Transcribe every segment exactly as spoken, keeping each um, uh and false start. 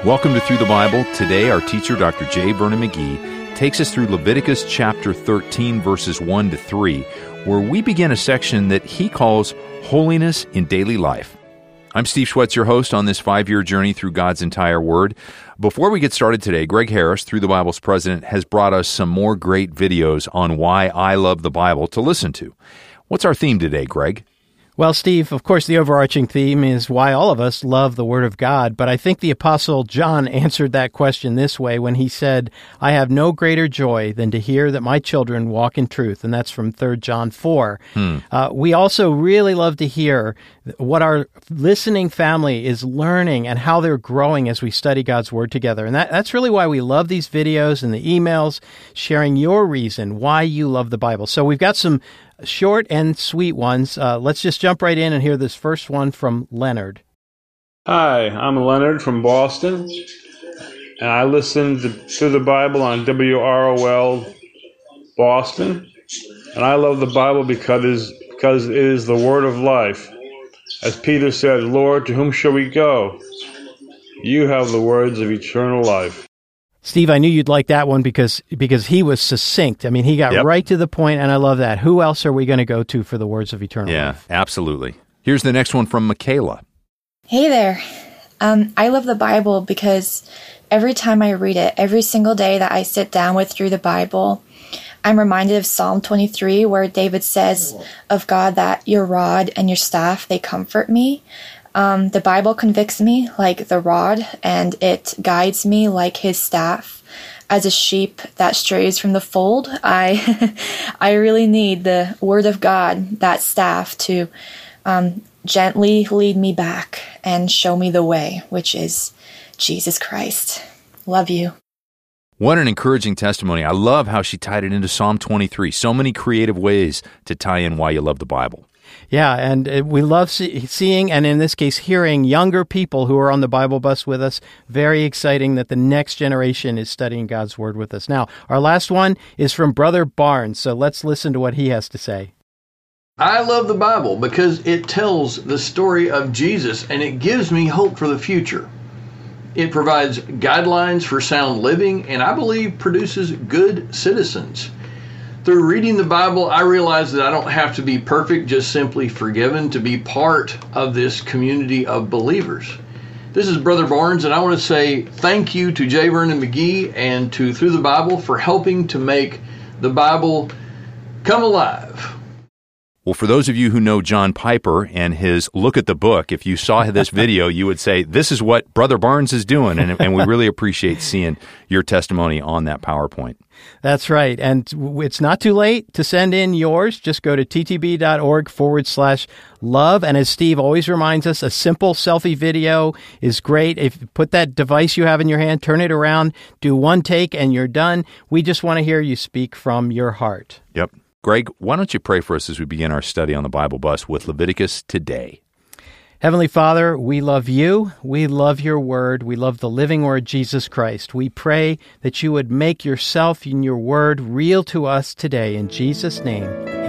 Welcome to Through the Bible. Today, our teacher, Doctor J. Vernon McGee, takes us through Leviticus chapter thirteen, verses one to three, where we begin a section that he calls Holiness in Daily Life. I'm Steve Schwetz, your host on this five-year journey through God's entire Word. Before we get started today, Greg Harris, Through the Bible's president, has brought us some more great videos on why I love the Bible to listen to. What's our theme today, Greg? Well, Steve, of course, the overarching theme is why all of us love the Word of God, but I think the Apostle John answered that question this way when he said, I have no greater joy than to hear that my children walk in truth, and that's from Third John four. Hmm. Uh, we also really love to hear what our listening family is learning and how they're growing as we study God's Word together, and that, that's really why we love these videos and the emails, sharing your reason why you love the Bible. So we've got some short and sweet ones. Uh, let's just jump right in and hear this first one from Leonard. Hi, I'm Leonard from Boston, and I listen to, to the Bible on W R O L Boston, and I love the Bible because it is, because it is the word of life. As Peter said, Lord, to whom shall we go? You have the words of eternal life. Steve, I knew you'd like that one because because he was succinct. I mean, he got yep. right to the point, and I love that. Who else are we going to go to for the words of eternal yeah, life? Yeah, absolutely. Here's the next one from Michaela. Hey there. Um, I love the Bible because every time I read it, every single day that I sit down with through the Bible, I'm reminded of Psalm twenty-three, where David says of God that your rod and your staff, they comfort me. Um, the Bible convicts me like the rod, and it guides me like his staff. As a sheep that strays from the fold, I I really need the Word of God, that staff, to um, gently lead me back and show me the way, which is Jesus Christ. Love you. What an encouraging testimony. I love how she tied it into Psalm twenty-three. So many creative ways to tie in why you love the Bible. Yeah, and we love see, seeing, and in this case, hearing younger people who are on the Bible bus with us. Very exciting that the next generation is studying God's Word with us. Now, our last one is from Brother Barnes, so let's listen to what he has to say. I love the Bible because it tells the story of Jesus, and it gives me hope for the future. It provides guidelines for sound living, and I believe produces good citizens. Through reading the Bible, I realize that I don't have to be perfect, just simply forgiven to be part of this community of believers. This is Brother Barnes, and I want to say thank you to J. Vernon McGee and to Through the Bible for helping to make the Bible come alive. Well, for those of you who know John Piper and his Look at the Book, if you saw this video, you would say, this is what Brother Barnes is doing, and, and we really appreciate seeing your testimony on that PowerPoint. That's right, and it's not too late to send in yours. Just go to ttb.org forward slash love, and as Steve always reminds us, a simple selfie video is great. If you put that device you have in your hand, turn it around, do one take, and you're done. We just want to hear you speak from your heart. Yep. Greg, why don't you pray for us as we begin our study on the Bible bus with Leviticus today? Heavenly Father, we love you. We love your word. We love the living word, Jesus Christ. We pray that you would make yourself and your word real to us today. In Jesus' name,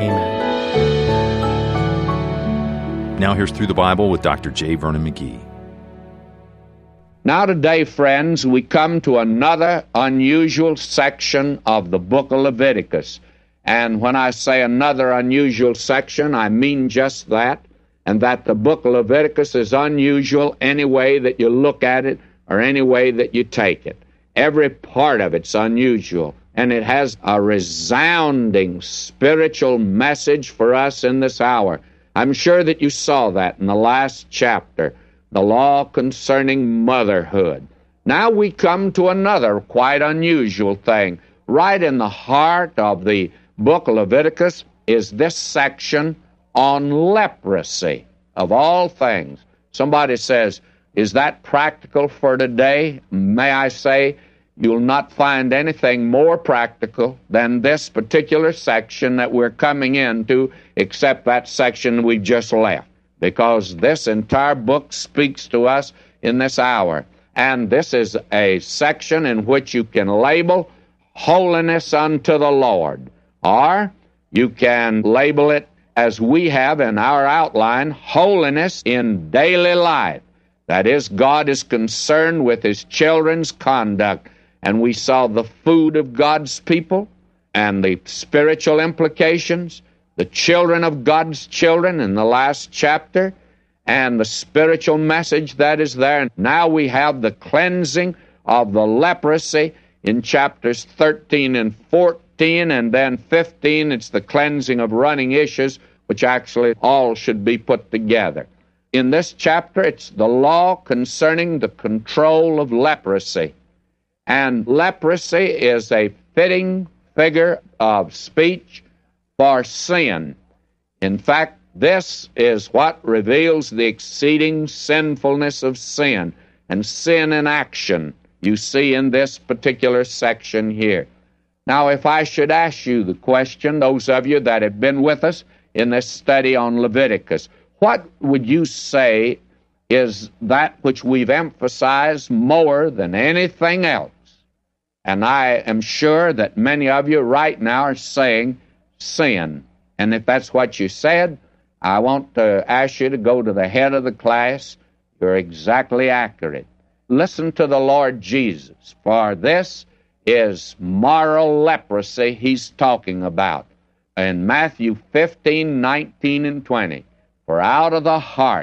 amen. Now here's Through the Bible with Doctor J. Vernon McGee. Now today, friends, we come to another unusual section of the book of Leviticus. And when I say another unusual section, I mean just that, and that the book of Leviticus is unusual any way that you look at it or any way that you take it. Every part of it's unusual, and it has a resounding spiritual message for us in this hour. I'm sure that you saw that in the last chapter, the law concerning motherhood. Now we come to another quite unusual thing. Right in the heart of the book of Leviticus is this section on leprosy, of all things. Somebody says, is that practical for today? May I say, you'll not find anything more practical than this particular section that we're coming into, except that section we just left, because this entire book speaks to us in this hour. And this is a section in which you can label holiness unto the Lord. Or you can label it, as we have in our outline, holiness in daily life. That is, God is concerned with His children's conduct. And we saw the food of God's people and the spiritual implications, the children of God's children in the last chapter, and the spiritual message that is there. Now we have the cleansing of the leprosy in chapters thirteen and fourteen, and then fifteen, it's the cleansing of running issues, which actually all should be put together. In this chapter, it's the law concerning the control of leprosy. And leprosy is a fitting figure of speech for sin. In fact, this is what reveals the exceeding sinfulness of sin, and sin in action you see in this particular section here. Now, if I should ask you the question, those of you that have been with us in this study on Leviticus, what would you say is that which we've emphasized more than anything else? And I am sure that many of you right now are saying sin. And if that's what you said, I want to ask you to go to the head of the class. You're exactly accurate. Listen to the Lord Jesus, for this is moral leprosy He's talking about. In Matthew fifteen, nineteen, and twenty, for out of the heart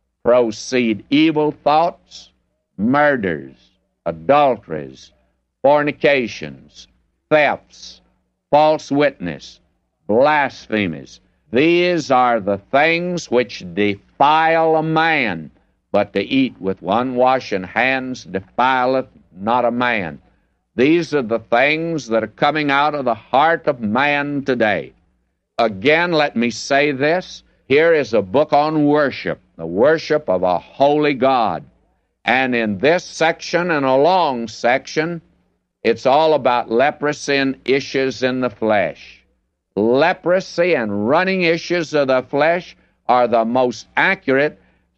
proceed evil thoughts, murders, adulteries, fornications, thefts, false witness, blasphemies. These are the things which defile a man, but to eat with unwashen hands defileth not a man. These are the things that are coming out of the heart of man today. Again, let me say this. Here is a book on worship, the worship of a holy God. And in this section and a long section, it's all about leprosy and issues in the flesh. Leprosy and running issues of the flesh are the most accurate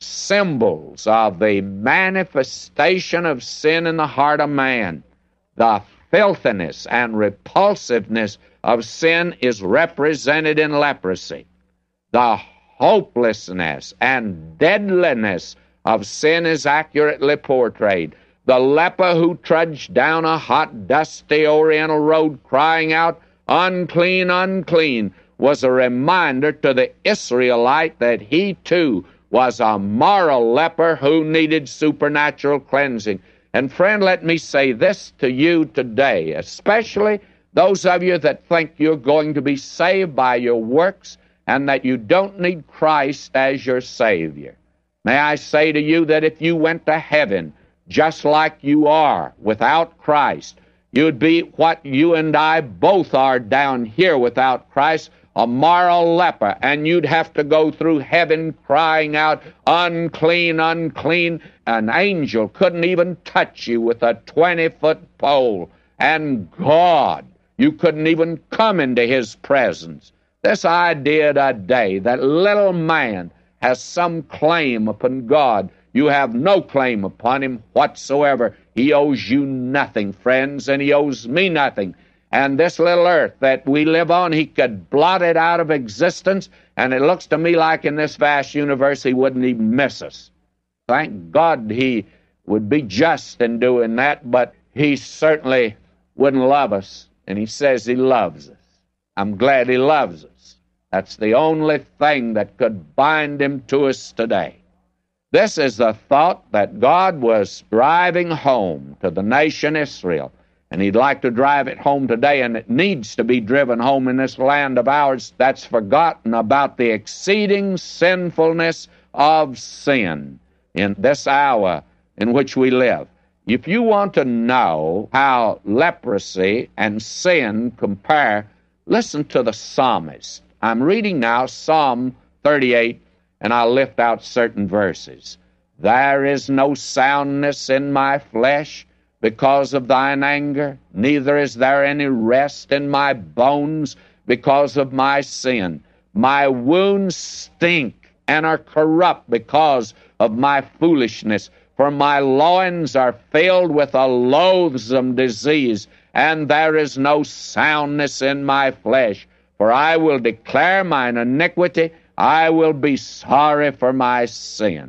symbols of the manifestation of sin in the heart of man. The filthiness and repulsiveness of sin is represented in leprosy. The hopelessness and deadliness of sin is accurately portrayed. The leper who trudged down a hot, dusty Oriental road crying out, "Unclean, unclean," was a reminder to the Israelite that he too was a moral leper who needed supernatural cleansing. And friend, let me say this to you today, especially those of you that think you're going to be saved by your works and that you don't need Christ as your Savior. May I say to you that if you went to heaven just like you are without Christ, you'd be what you and I both are down here without Christ, a moral leper, and you'd have to go through heaven crying out, "Unclean, unclean." An angel couldn't even touch you with a twenty-foot pole, and God, you couldn't even come into His presence. This idea today that little man has some claim upon God, you have no claim upon Him whatsoever. He owes you nothing, friends, and He owes me nothing. And this little earth that we live on, He could blot it out of existence, and it looks to me like in this vast universe He wouldn't even miss us. Thank God He would be just in doing that, but He certainly wouldn't love us, and He says He loves us. I'm glad He loves us. That's the only thing that could bind Him to us today. This is the thought that God was driving home to the nation Israel, and He'd like to drive it home today, and it needs to be driven home in this land of ours that's forgotten about the exceeding sinfulness of sin in this hour in which we live. If you want to know how leprosy and sin compare, listen to the psalmist. I'm reading now Psalm thirty-eight, and I'll lift out certain verses. "There is no soundness in my flesh because of thine anger, neither is there any rest in my bones because of my sin. My wounds stink and are corrupt because of my foolishness, for my loins are filled with a loathsome disease, and there is no soundness in my flesh. For I will declare mine iniquity, I will be sorry for my sin."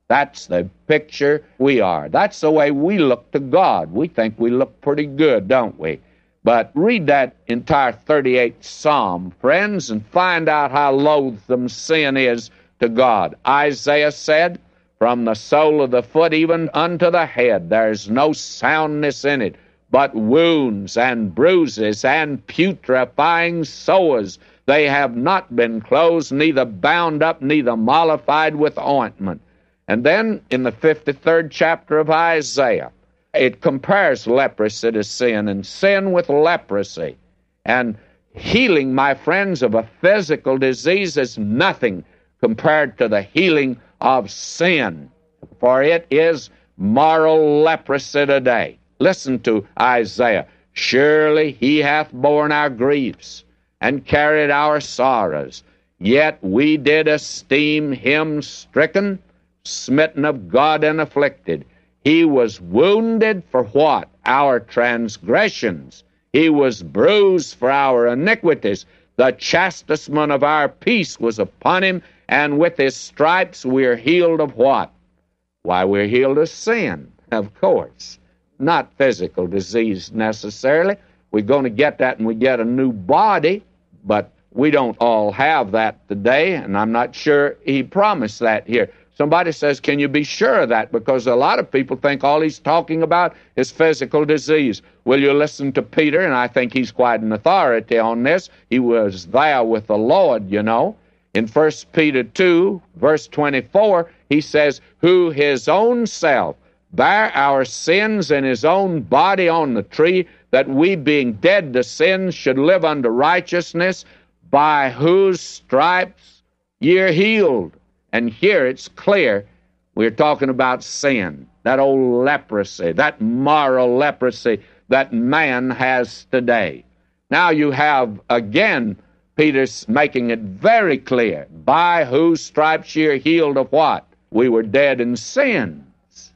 That's the picture we are. That's the way we look to God. We think we look pretty good, don't we? But read that entire thirty-eighth Psalm, friends, and find out how loathsome sin is to God. Isaiah said, from the sole of the foot even unto the head, there's no soundness in it, but wounds and bruises and putrefying sores. They have not been closed, neither bound up, neither mollified with ointment. And then in the fifty-third chapter of Isaiah, it compares leprosy to sin and sin with leprosy. And healing, my friends, of a physical disease is nothing compared to the healing of sin, for it is moral leprosy today. Listen to Isaiah. Surely he hath borne our griefs and carried our sorrows, yet we did esteem him stricken, smitten of God, and afflicted. He was wounded for what? Our transgressions. He was bruised for our iniquities. The chastisement of our peace was upon him, and with his stripes we're healed of what? Why, we're healed of sin, of course. Not physical disease necessarily. We're going to get that when we get a new body, but we don't all have that today, and I'm not sure he promised that here. Somebody says, can you be sure of that? Because a lot of people think all he's talking about is physical disease. Will you listen to Peter? And I think he's quite an authority on this. He was there with the Lord, you know. In First Peter two, verse twenty-four, he says, who his own self bare our sins in his own body on the tree, that we, being dead to sins, should live unto righteousness, by whose stripes ye are healed. And here it's clear we're talking about sin, that old leprosy, that moral leprosy that man has today. Now you have, again, Peter's making it very clear, by whose stripes ye are healed of what? We were dead in sins,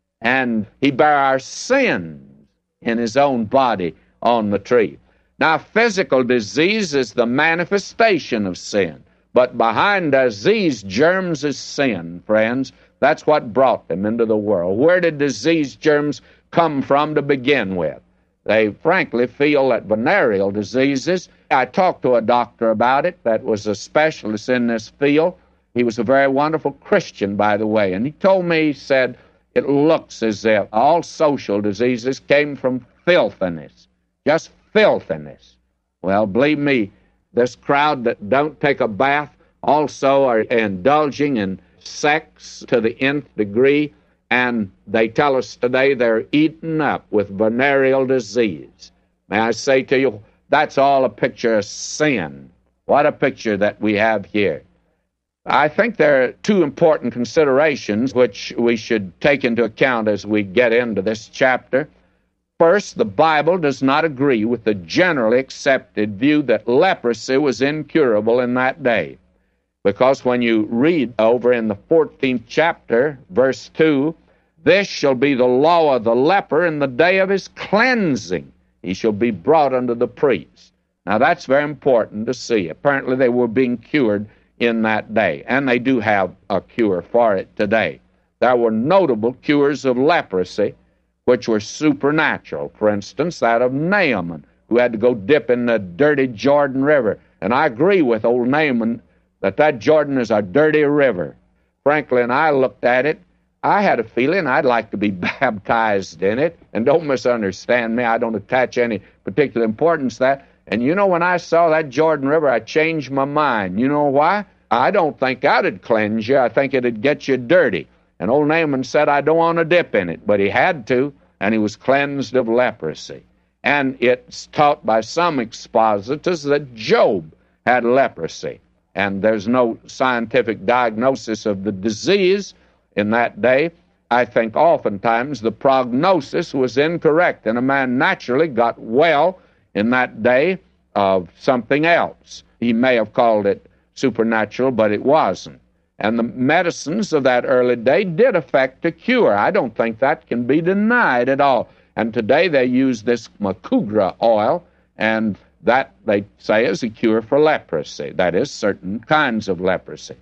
and he bare our sins in his own body on the tree. Now, physical disease is the manifestation of sin. But behind disease germs is sin, friends. That's what brought them into the world. Where did disease germs come from to begin with? They frankly feel that venereal diseases. I talked to a doctor about it that was a specialist in this field. He was a very wonderful Christian, by the way. And he told me, he said, it looks as if all social diseases came from filthiness, just filthiness. Well, believe me, this crowd that don't take a bath also are indulging in sex to the nth degree, and they tell us today they're eaten up with venereal disease. May I say to you, that's all a picture of sin. What a picture that we have here. I think there are two important considerations which we should take into account as we get into this chapter. First, the Bible does not agree with the generally accepted view that leprosy was incurable in that day. Because when you read over in the fourteenth chapter, verse two, this shall be the law of the leper in the day of his cleansing. He shall be brought unto the priest. Now that's very important to see. Apparently they were being cured in that day, and they do have a cure for it today. There were notable cures of leprosy which were supernatural. For instance, that of Naaman, who had to go dip in the dirty Jordan River. And I agree with old Naaman that that Jordan is a dirty river. Frankly, and I looked at it, I had a feeling I'd like to be baptized in it. And don't misunderstand me, I don't attach any particular importance to that. And you know, when I saw that Jordan River, I changed my mind. You know why? I don't think that'd cleanse you. I think it'd get you dirty. And old Naaman said, I don't want to dip in it. But he had to, and he was cleansed of leprosy. And it's taught by some expositors that Job had leprosy. And there's no scientific diagnosis of the disease in that day. I think oftentimes the prognosis was incorrect, and a man naturally got well in that day of something else. He may have called it supernatural, but it wasn't. And the medicines of that early day did affect a cure. I don't think that can be denied at all. And today they use this macugra oil, and that, they say, is a cure for leprosy. That is, certain kinds of leprosy.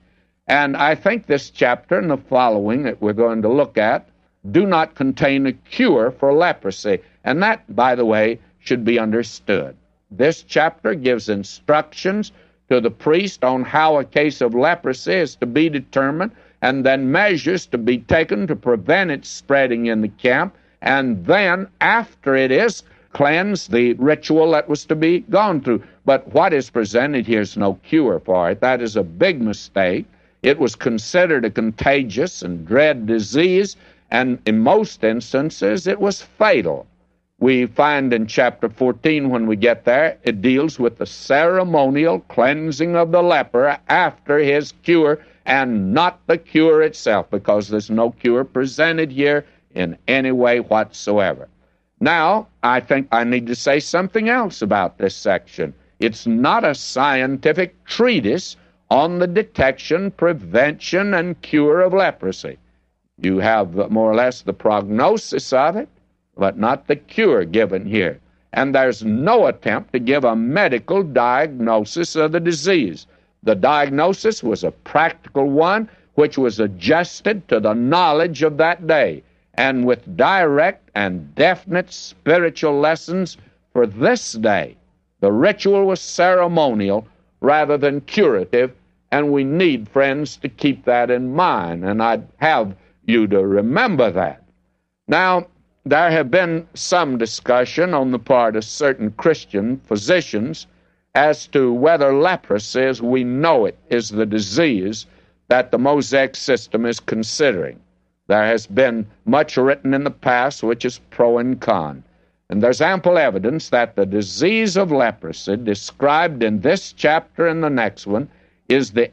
And I think this chapter and the following that we're going to look at do not contain a cure for leprosy. And that, by the way, should be understood. This chapter gives instructions to the priest on how a case of leprosy is to be determined, and then measures to be taken to prevent it spreading in the camp, and then, after it is cleansed, the ritual that was to be gone through. But what is presented here is no cure for it. That is a big mistake. It was considered a contagious and dread disease, and in most instances it was fatal. We find in chapter fourteen, when we get there, it deals with the ceremonial cleansing of the leper after his cure, and not the cure itself, because there's no cure presented here in any way whatsoever. Now, I think I need to say something else about this section. It's not a scientific treatise on the detection, prevention, and cure of leprosy. You have more or less the prognosis of it, but not the cure given here. And there's no attempt to give a medical diagnosis of the disease. The diagnosis was a practical one, which was adjusted to the knowledge of that day, and with direct and definite spiritual lessons for this day. The ritual was ceremonial rather than curative, and we need, friends, to keep that in mind, and I'd have you to remember that. Now, there have been some discussion on the part of certain Christian physicians as to whether leprosy, as we know it, is the disease that the Mosaic system is considering. There has been much written in the past which is pro and con. And there's ample evidence that the disease of leprosy described in this chapter and the next one is the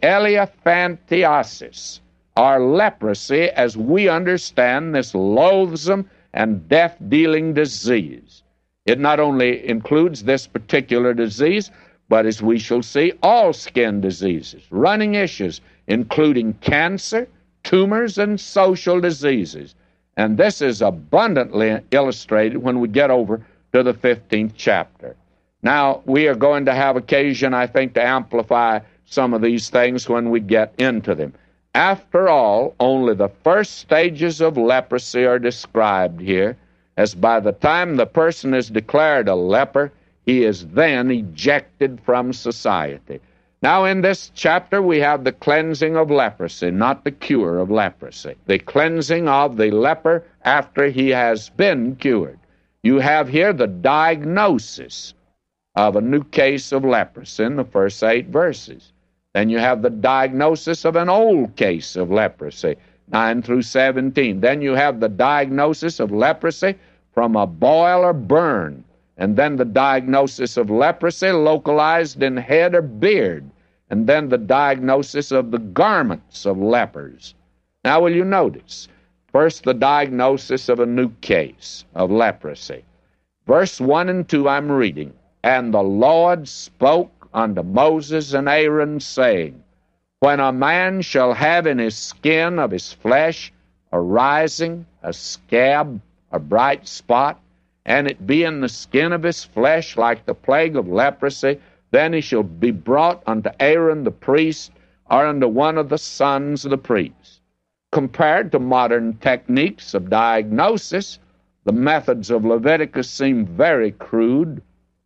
elephantiasis, or leprosy as we understand this loathsome and death-dealing disease. It not only includes this particular disease, but as we shall see, all skin diseases, running issues, including cancer, tumors, and social diseases. And this is abundantly illustrated when we get over to the fifteenth chapter. Now, we are going to have occasion, I think, to amplify some of these things when we get into them. After all, only the first stages of leprosy are described here, as by the time the person is declared a leper, he is then ejected from society. Now, in this chapter, we have the cleansing of leprosy, not the cure of leprosy. The cleansing of the leper after he has been cured. You have here the diagnosis of a new case of leprosy in the first eight verses. Then you have the diagnosis of an old case of leprosy, nine through seventeen. Then you have the diagnosis of leprosy from a boil or burn. And then the diagnosis of leprosy localized in head or beard. And then the diagnosis of the garments of lepers. Now, will you notice? First, the diagnosis of a new case of leprosy. Verse one and two I'm reading. And the Lord spoke unto Moses and Aaron, saying, When a man shall have in his skin of his flesh a rising, a scab, a bright spot, and it be in the skin of his flesh like the plague of leprosy, then he shall be brought unto Aaron the priest, or unto one of the sons of the priests. Compared to modern techniques of diagnosis, the methods of Leviticus seem very crude,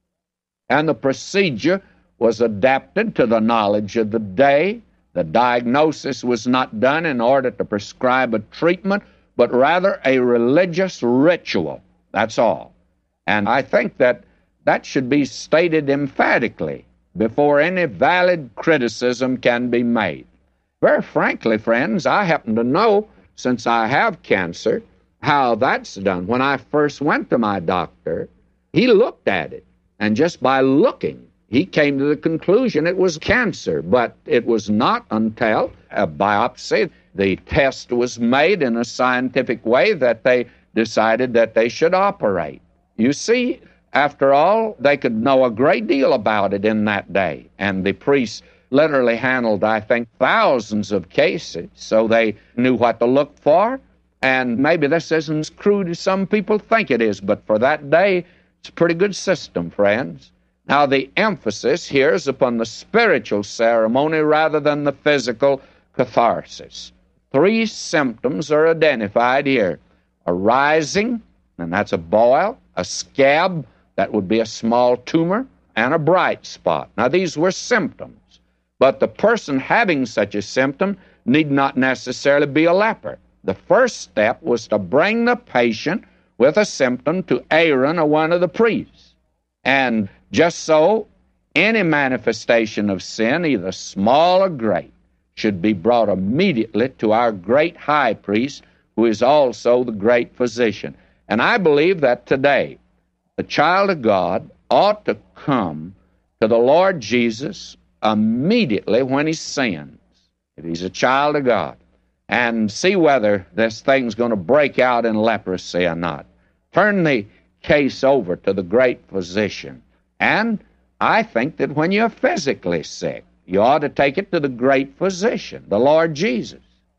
and the procedure was adapted to the knowledge of the day. The diagnosis was not done in order to prescribe a treatment, but rather a religious ritual. That's all. And I think that that should be stated emphatically before any valid criticism can be made. Very frankly, friends, I happen to know, since I have cancer, how that's done. When I first went to my doctor, he looked at it, and just by looking, he came to the conclusion it was cancer, but it was not until a biopsy, the test was made in a scientific way that they decided that they should operate. You see, after all, they could know a great deal about it in that day, and the priests literally handled, I think, thousands of cases, so they knew what to look for, and maybe this isn't as crude as some people think it is, but for that day, it's a pretty good system, friends. Now, the emphasis here is upon the spiritual ceremony rather than the physical catharsis. Three symptoms are identified here. A rising, and that's a boil, a scab, that would be a small tumor, and a bright spot. Now, these were symptoms, but the person having such a symptom need not necessarily be a leper. The first step was to bring the patient with a symptom to Aaron or one of the priests. And just so, any manifestation of sin, either small or great, should be brought immediately to our great high priest, who is also the great physician. And I believe that today, the child of God ought to come to the Lord Jesus immediately when he sins, if he's a child of God, and see whether this thing's going to break out in leprosy or not. Turn the case over to the great physician. And I think that when you're physically sick, you ought to take it to the great physician, the Lord Jesus.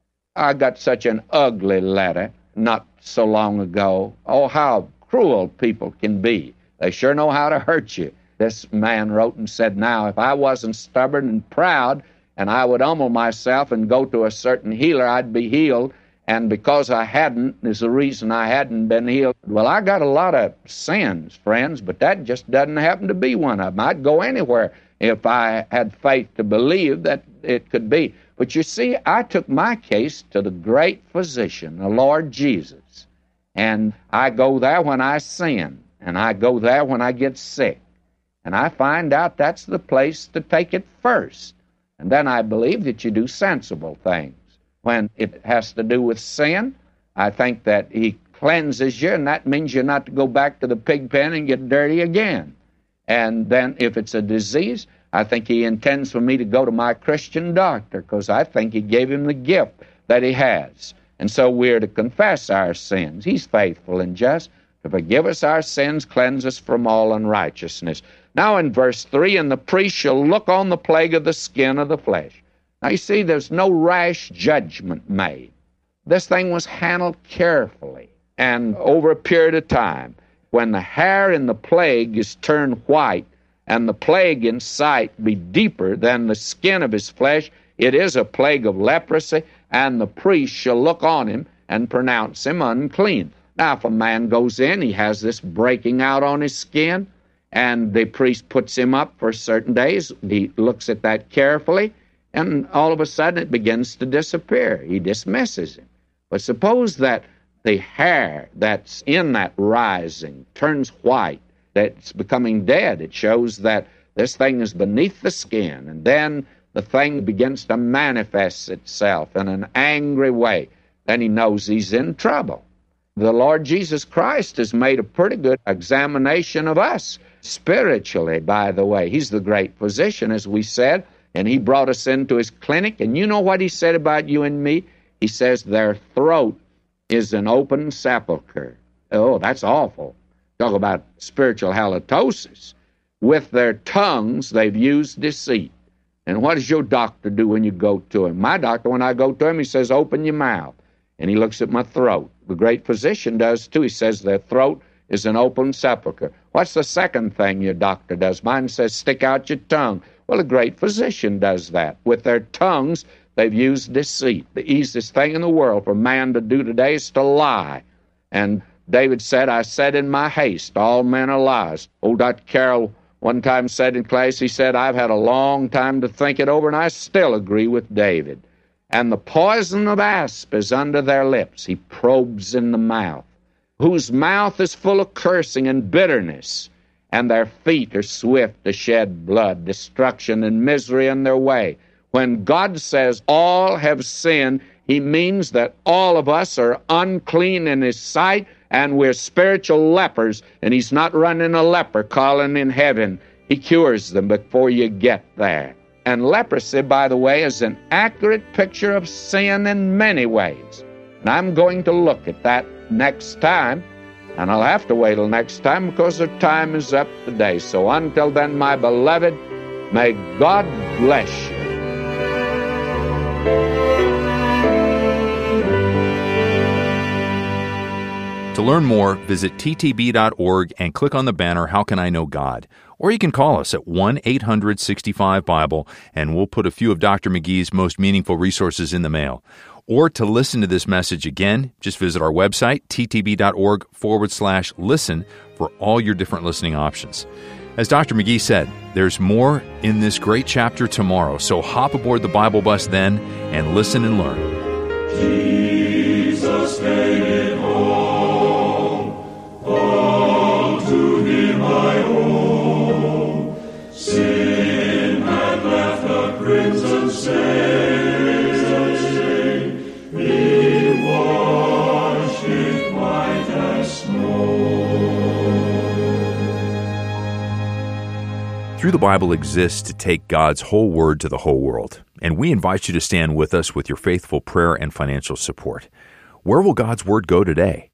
I got such an ugly letter not so long ago. Oh, how cruel people can be. They sure know how to hurt you. This man wrote and said, now, if I wasn't stubborn and proud, and I would humble myself and go to a certain healer, I'd be healed. And because I hadn't is the reason I hadn't been healed. Well, I got a lot of sins, friends, but that just doesn't happen to be one of them. I'd go anywhere if I had faith to believe that it could be. But you see, I took my case to the great physician, the Lord Jesus. And I go there when I sin, and I go there when I get sick. And I find out that's the place to take it first. And then I believe that you do sensible things. When it has to do with sin, I think that he cleanses you, and that means you're not to go back to the pig pen and get dirty again. And then if it's a disease, I think he intends for me to go to my Christian doctor, because I think he gave him the gift that he has. And so we're to confess our sins. He's faithful and just to forgive us our sins, cleanse us from all unrighteousness. Now in verse three, and the priest shall look on the plague of the skin of the flesh. Now you see, there's no rash judgment made. This thing was handled carefully and over a period of time. When the hair in the plague is turned white, and the plague in sight be deeper than the skin of his flesh, it is a plague of leprosy, and the priest shall look on him and pronounce him unclean. Now, if a man goes in, he has this breaking out on his skin, and the priest puts him up for certain days. He looks at that carefully, and all of a sudden it begins to disappear. He dismisses him. But suppose that the hair that's in that rising turns white, that's becoming dead. It shows that this thing is beneath the skin, and then the thing begins to manifest itself in an angry way. Then he knows he's in trouble. The Lord Jesus Christ has made a pretty good examination of us spiritually, by the way. He's the great physician, as we said, and he brought us into his clinic. And you know what he said about you and me? He says their throat is an open sepulcher. Oh, that's awful. Talk about spiritual halitosis. With their tongues, they've used deceit. And what does your doctor do when you go to him? My doctor, when I go to him, he says, open your mouth. And he looks at my throat. The great physician does, too. He says their throat is an open sepulcher. What's the second thing your doctor does? Mine says, stick out your tongue. Well, a great physician does that. With their tongues, they've used deceit. The easiest thing in the world for man to do today is to lie. And David said, I said in my haste, all men are liars. Old Doctor Carroll one time said in class, he said, I've had a long time to think it over, and I still agree with David. And the poison of asp is under their lips. He probes in the mouth, whose mouth is full of cursing and bitterness, and their feet are swift to shed blood, destruction and misery in their way. When God says all have sinned, he means that all of us are unclean in his sight, and we're spiritual lepers, and he's not running a leper calling in heaven. He cures them before you get there. And leprosy, by the way, is an accurate picture of sin in many ways. And I'm going to look at that next time, and I'll have to wait till next time because the time is up today. So until then, my beloved, may God bless you. To learn more, visit t t b dot org and click on the banner, How Can I Know God? Or you can call us at one eight hundred sixty-five Bible, and we'll put a few of Doctor McGee's most meaningful resources in the mail. Or to listen to this message again, just visit our website, ttb.org forward slash listen, for all your different listening options. As Doctor McGee said, there's more in this great chapter tomorrow, so hop aboard the Bible bus then and listen and learn. Jesus paid it all, all to Him I owe. Sin had left a crimson stain, He washed it white as snow. Through the Bible exists to take God's whole word to the whole world, and we invite you to stand with us with your faithful prayer and financial support. Where will God's word go today?